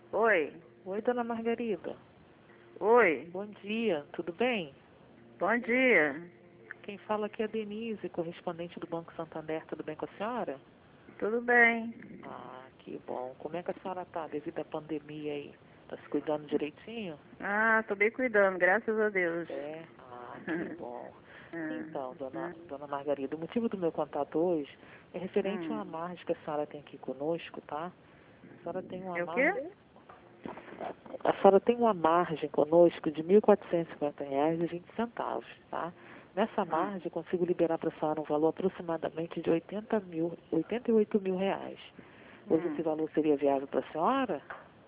Oi. Oi, dona Margarida. Oi. Bom dia, tudo bem? Bom dia. Quem fala aqui é a Denise, correspondente do Banco Santander. Tudo bem com a senhora? Tudo bem? Ah, que bom. Como é que a senhora tá devido à pandemia aí? Tá se cuidando direitinho? Ah, tô bem cuidando, graças a Deus. É? Ah, que bom. Então, Hum. dona Margarida, o motivo do meu contato hoje é referente a uma Hum. margem que a senhora tem aqui conosco, tá? A senhora tem uma É o quê? margem... A senhora tem uma margem conosco de R$ 1.450,20, tá? Nessa Hum. margem, eu consigo liberar para a senhora um valor aproximadamente de 88 mil reais. Hoje esse Hum. valor seria viável para a senhora?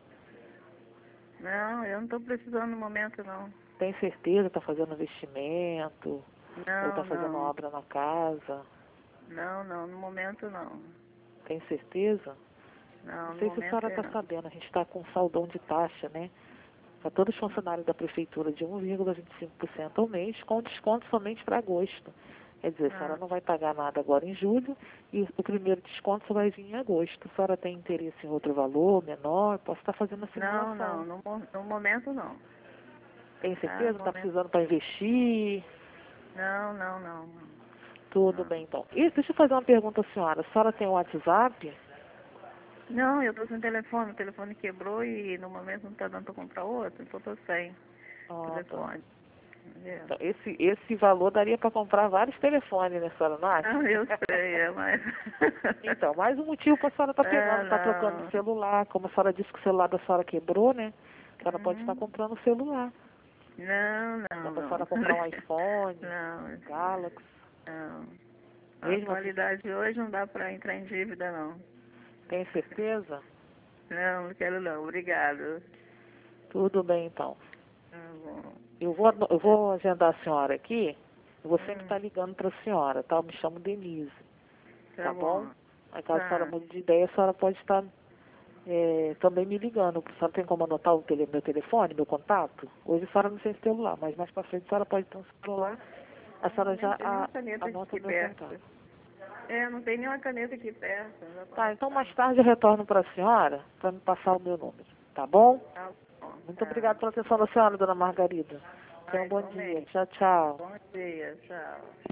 Não, eu não tô precisando no momento, não. Tem certeza? Está fazendo investimento? Ou está Não, fazendo não. obra na casa? Não, não, no momento não. Tem certeza? Não, Não no sei se a momento senhora é está não. sabendo, a gente está com um saldão de taxa, né? Para todos os funcionários da prefeitura de 1,25% ao mês, com desconto somente para agosto. Quer dizer, a senhora Ah. não vai pagar nada agora em julho e o primeiro desconto só vai vir em agosto. A senhora tem interesse em outro valor, menor? Posso estar fazendo a Não, simulação. não, no momento não. Tem Tá, certeza? no Está momento. precisando para investir? Não, não, não, não. Tudo Não. bem, então. E deixa eu fazer uma pergunta à senhora. A senhora tem um WhatsApp? Não, eu tô sem telefone, o telefone quebrou e no momento não tá dando pra comprar outro, então tô sem Ah, tá. telefone. Entendeu? Então, esse valor daria para comprar vários telefones, né, a senhora não acha? Não, eu sei, mas. Então, mais um motivo para a senhora estar pegando, Ah, estar trocando de não. celular. Como a senhora disse que o celular da senhora quebrou, né? A senhora pode estar Uhum. comprando o celular. Não, Dá não, para a não. senhora comprar um iPhone, Não, Galaxy. não. A Mesmo assim, atualidade hoje não dá pra entrar em dívida, não. tem certeza? Não, não quero não, obrigado. Tudo bem, então. Tá bom. Eu vou agendar a senhora aqui. Eu vou sempre Hum, estar ligando para a senhora, tá? Eu me chamo Denise, tá tá bom? bom. Aí, caso a senhora Tá. mude de ideia, a senhora pode estar também me ligando. A senhora tem como anotar meu telefone, meu contato? Hoje a senhora não tem celular, mas mais para frente a senhora pode ter um celular. A senhora Não já tem nenhuma caneta anota aqui o meu contato. perto. É, não tem nenhuma caneta aqui perto. Já tô Tá, então anotando. mais tarde eu retorno para a senhora para me passar o meu número. Tá bom? Tá bom, Muito tá. obrigada pela atenção da senhora, dona Margarida. Tenha Ah, um bom dia. igualmente. Tchau, tchau. Bom dia, tchau.